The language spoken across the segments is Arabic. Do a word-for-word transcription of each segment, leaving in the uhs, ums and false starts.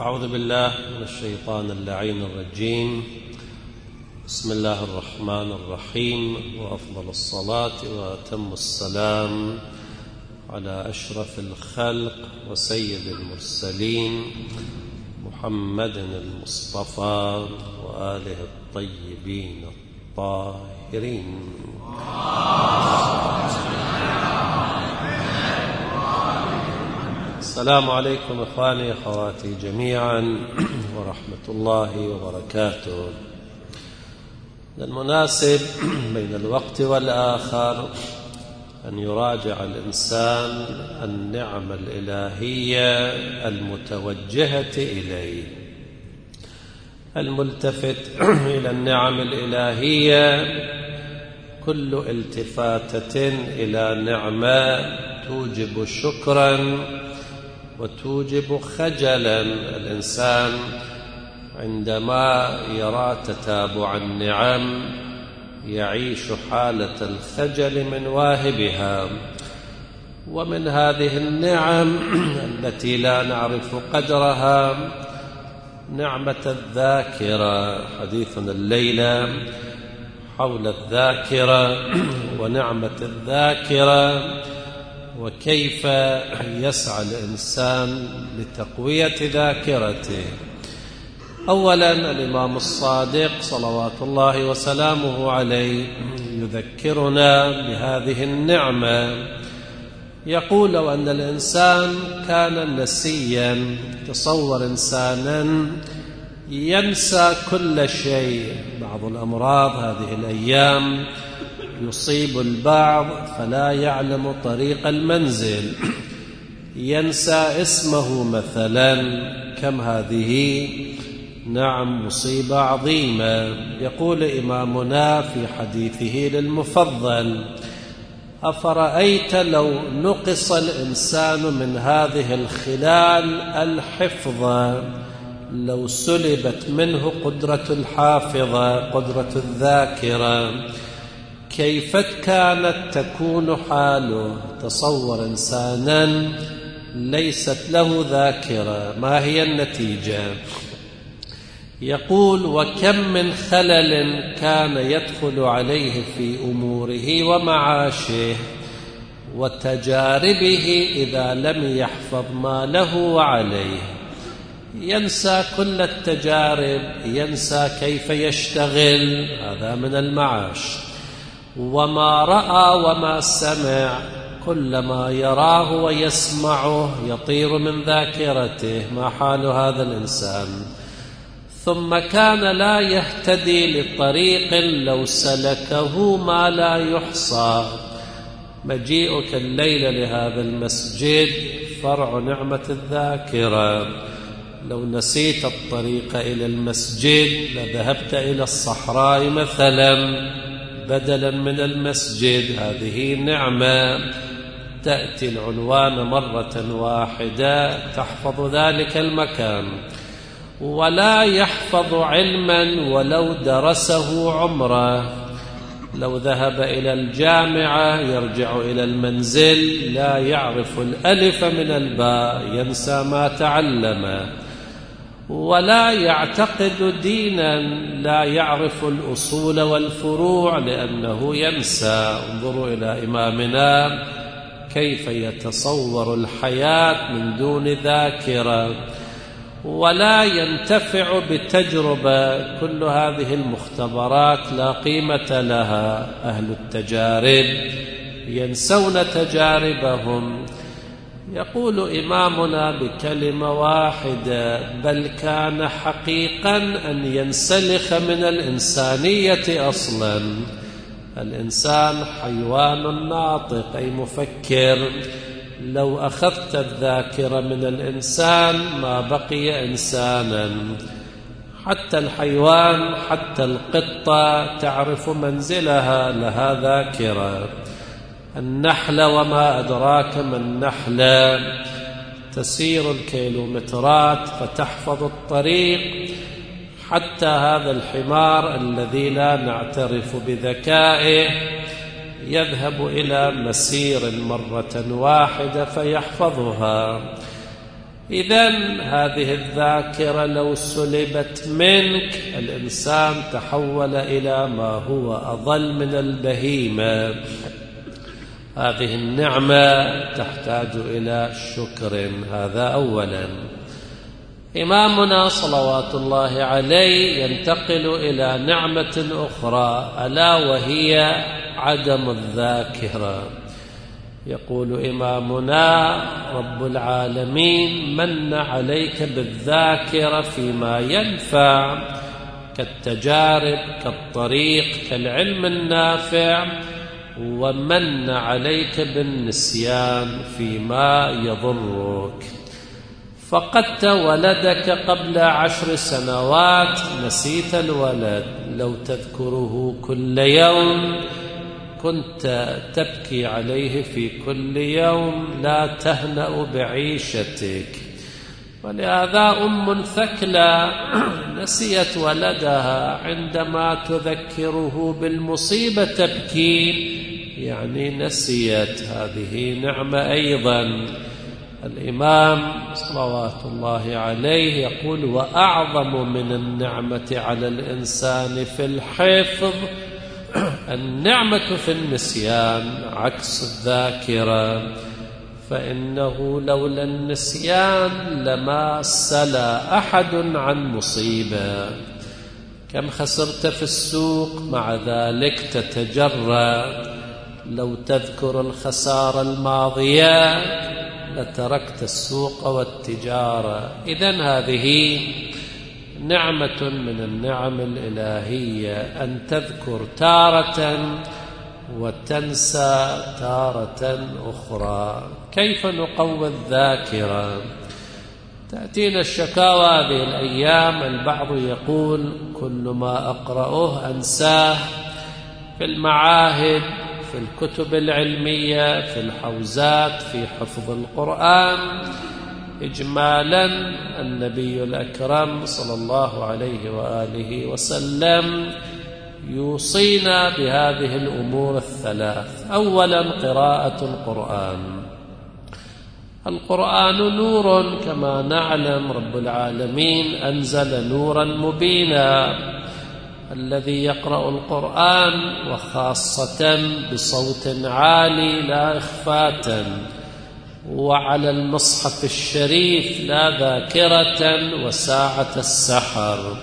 أعوذ بالله من الشيطان اللعين الرجيم. بسم الله الرحمن الرحيم، وأفضل الصلاة وأتم السلام على أشرف الخلق وسيد المرسلين محمد المصطفى وآله الطيبين الطاهرين. السلام عليكم إخواني أخواتي جميعا ورحمة الله وبركاته. المناسب بين الوقت والآخر أن يراجع الإنسان النعم الإلهية المتوجهة إليه. الملتفت إلى النعم الإلهية كل التفاتة إلى نعمة توجب شكرا وتوجب خجلا. الإنسان عندما يرى تتابع النعم يعيش حالة الخجل من واهبها. ومن هذه النعم التي لا نعرف قدرها نعمة الذاكرة. حديثنا الليلة حول الذاكرة ونعمة الذاكرة، وكيف يسعى الإنسان لتقوية ذاكرته. أولا الإمام الصادق صلوات الله وسلامه عليه يذكرنا بهذه النعمة. يقول: لو أن الإنسان كان نسيا، تصور إنسانا ينسى كل شيء. بعض الأمراض هذه الأيام يصيب البعض فلا يعلم طريق المنزل، ينسى اسمه مثلا. كم هذه نعم مصيبة عظيمة. يقول إمامنا في حديثه للمفضل: أفرأيت لو نقص الإنسان من هذه الخلال الحفظة، لو سلبت منه قدرة الحافظة، قدرة الذاكرة، كيف كانت تكون حاله؟ تصور إنسانا ليست له ذاكرة، ما هي النتيجة؟ يقول: وكم من خلل كان يدخل عليه في أموره ومعاشه وتجاربه إذا لم يحفظ ما له وعليه. ينسى كل التجارب، ينسى كيف يشتغل، هذا من المعاش. وما رأى وما سمع، كل ما يراه ويسمعه يطير من ذاكرته. ما حال هذا الإنسان؟ ثم كان لا يهتدي لطريق لو سلكه ما لا يحصى. مجيئك الليلة لهذا المسجد فرع نعمة الذاكرة. لو نسيت الطريق إلى المسجد لذهبت إلى الصحراء مثلا بدلا من المسجد. هذه نعمة. تأتي العنوان مرة واحدة تحفظ ذلك المكان. ولا يحفظ علما ولو درسه عمره. لو ذهب إلى الجامعة يرجع إلى المنزل لا يعرف الألف من الباء، ينسى ما تعلم. ولا يعتقد دينا، لا يعرف الأصول والفروع لأنه ينسى. انظروا إلى إمامنا كيف يتصور الحياة من دون ذاكرة. ولا ينتفع بتجربة. كل هذه المختبرات لا قيمة لها. أهل التجارب ينسون تجاربهم. يقول إمامنا بكلمة واحدة: بل كان حقيقا أن ينسلخ من الإنسانية أصلا. الإنسان حيوان ناطق أي مفكر. لو أخذت الذاكرة من الإنسان ما بقي إنسانا. حتى الحيوان، حتى القطة تعرف منزلها، لها ذاكرة. النحلة وما أدراك ما النحلة، تسير الكيلومترات فتحفظ الطريق. حتى هذا الحمار الذي لا نعترف بذكائه يذهب إلى مسير مرة واحدة فيحفظها. إذن هذه الذاكرة لو سلبت منك الإنسان تحول إلى ما هو أضل من البهيمة. هذه النعمة تحتاج إلى شكر. هذا أولا. إمامنا صلوات الله عليه ينتقل إلى نعمة أخرى، ألا وهي عدم الذاكرة. يقول إمامنا: رب العالمين من عليك بالذاكرة فيما ينفع كالتجارب، كالطريق، كالعلم النافع، ومن عليك بالنسيان فيما يضرك. فقدت ولدك قبل عشر سنوات، نسيت الولد، لو تذكره كل يوم كنت تبكي عليه في كل يوم، لا تهنأ بعيشتك. ولهذا أم ثكلى نسيت ولدها، عندما تذكره بالمصيبة تبكي، يعني نسيت. هذه نعمة أيضا. الإمام صلوات الله عليه يقول: وأعظم من النعمة على الإنسان في الحفظ النعمة في النسيان، عكس الذاكرة. فإنه لولا النسيان لما سلا أحد عن مصيبة. كم خسرت في السوق مع ذلك تتجرأ. لو تذكر الخسارة الماضية لتركت السوق والتجارة. إذن هذه نعمة من النعم الإلهية، أن تذكر تارة وتنسى تارة أخرى. كيف نقوي الذاكرة؟ تأتينا الشكاوى هذه الأيام، البعض يقول: كل ما أقرأه أنساه، في المعاهد، في الكتب العلمية، في الحوزات، في حفظ القرآن. إجمالا النبي الأكرم صلى الله عليه وآله وسلم يوصينا بهذه الأمور الثلاث. أولا قراءة القرآن. القرآن نور كما نعلم، رب العالمين أنزل نورا مبينا. الذي يقرأ القرآن وخاصة بصوت عالي لا إخفاتا، وعلى المصحف الشريف لا ذاكرة وساعة السحر،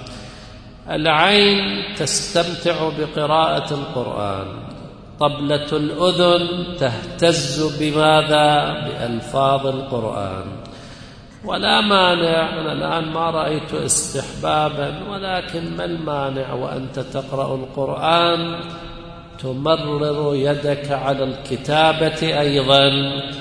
العين تستمتع بقراءة القرآن، طبلة الأذن تهتز بماذا؟ بألفاظ القرآن. ولا مانع، أنا الآن ما رأيت استحبابا، ولكن ما المانع وأنت تقرأ القرآن تمرر يدك على الكتابة أيضا،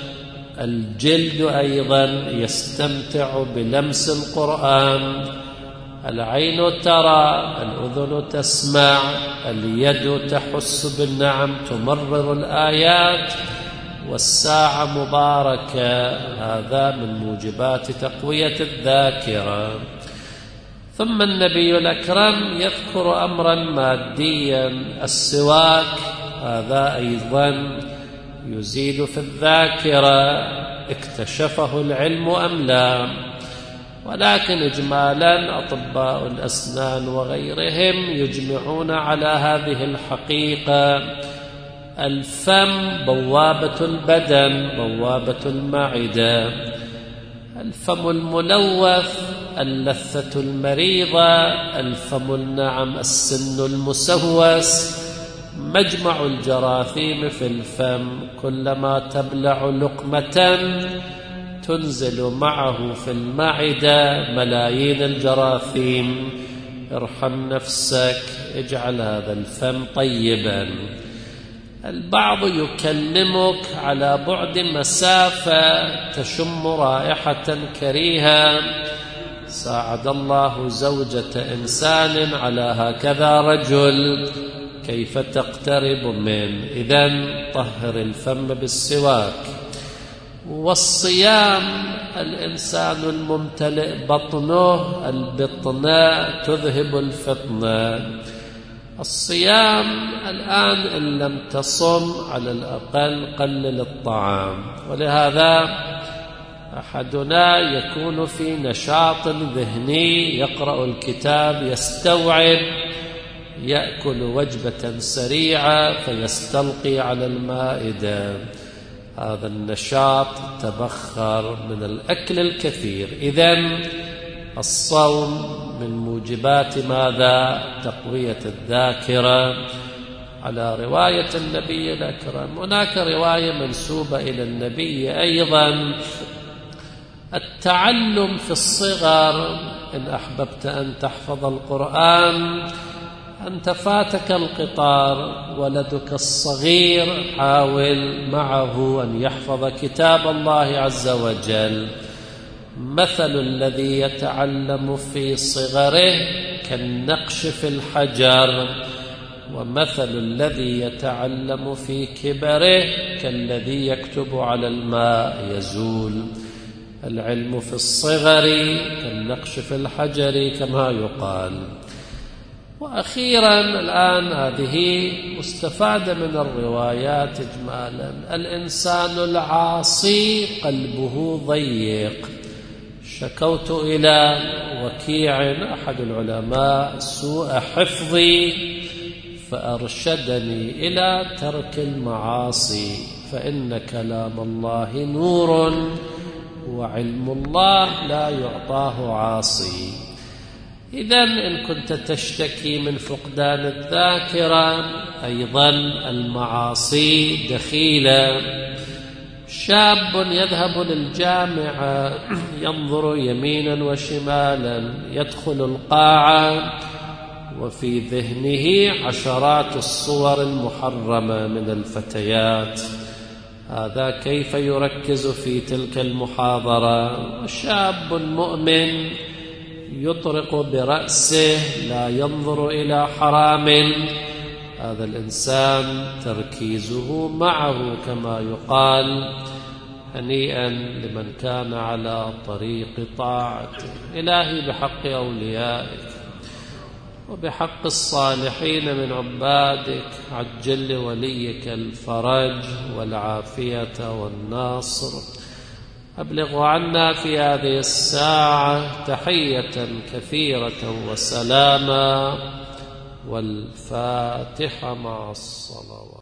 الجلد أيضا يستمتع بلمس القرآن، العين ترى، الأذن تسمع، اليد تحس بالنعم، تمرر الآيات، والساعة مباركة. هذا من موجبات تقوية الذاكرة. ثم النبي الأكرم يذكر أمرا ماديا، السواك، هذا أيضا يزيد في الذاكرة. اكتشفه العلم أم لا؟ ولكن إجمالا أطباء الأسنان وغيرهم يجمعون على هذه الحقيقة. الفم بوابة البدن، بوابة المعدة. الفم الملوث اللثة المريضة، الفم النعم السن المسوس، مجمع الجراثيم في الفم. كلما تبلع لقمة تنزل معه في المعدة ملايين الجراثيم. ارحم نفسك، اجعل هذا الفم طيبا. البعض يكلمك على بعد مسافة تشم رائحة كريهة، ساعد الله زوجة إنسان على هكذا رجل، كيف تقترب منه؟ إذن طهر الفم بالسواك. والصيام، الإنسان الممتلئ بطنه، البطنة تذهب الفطنة. الصيام الآن إن لم تصم على الأقل قلل الطعام. ولهذا أحدنا يكون في نشاط ذهني، يقرأ الكتاب، يستوعب، يأكل وجبة سريعة فيستلقي على المائدة. هذا النشاط تبخر من الأكل الكثير. إذن الصوم من موجبات ماذا؟ تقوية الذاكرة على رواية النبي الأكرم. هناك رواية منسوبة إلى النبي أيضا: التعلم في الصغر، إن أحببت أن تحفظ القرآن أنت فاتك القطار، ولدك الصغير حاول معه أن يحفظ كتاب الله عز وجل. مثل الذي يتعلم في صغره كالنقش في الحجر، ومثل الذي يتعلم في كبره كالذي يكتب على الماء يزول. العلم في الصغر كالنقش في الحجر كما يقال. وأخيرا الآن هذه مستفادة من الروايات إجمالا: الإنسان العاصي قلبه ضيق. شكوت إلى وكيع أحد العلماء سوء حفظي فأرشدني إلى ترك المعاصي، فإن كلام الله نور وعلم الله لا يعطاه عاصي. إذن إن كنت تشتكي من فقدان الذاكرة، أيضا المعاصي دخيلة. شاب يذهب للجامعة ينظر يمينا وشمالا، يدخل القاعة وفي ذهنه عشرات الصور المحرمة من الفتيات. هذا كيف يركز في تلك المحاضرة؟ وشاب مؤمن يطرق برأسه لا ينظر إلى حرام، هذا الإنسان تركيزه معه كما يقال: هنيئا لمن كان على طريق طاعته. إلهي بحق أوليائك وبحق الصالحين من عبادك عجل لوليك الفرج والعافية والناصر. أبلغ عنا في هذه الساعة تحية كثيرة وسلاما، والفاتحة مع الصلوات.